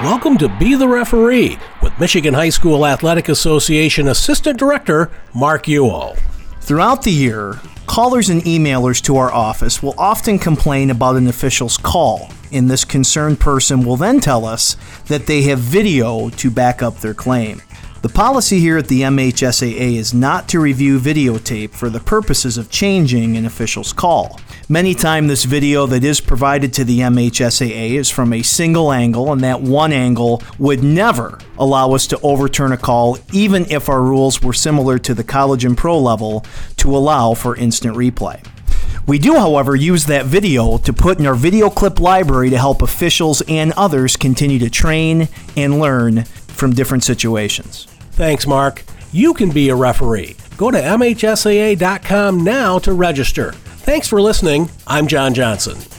Welcome to Be the Referee with Michigan High School Athletic Association Assistant Director Mark Ewell. Throughout the year, callers and emailers to our office will often complain about an official's call, and this concerned person will then tell us that they have video to back up their claim. The policy here at the MHSAA is not to review videotape for the purposes of changing an official's call. Many times this video that is provided to the MHSAA is from a single angle, and that one angle would never allow us to overturn a call, even if our rules were similar to the college and pro level to allow for instant replay. We do, however, use that video to put in our video clip library to help officials and others continue to train and learn from different situations. Thanks, Mark. You can be a referee. Go to MHSAA.com now to register. Thanks for listening. I'm John Johnson.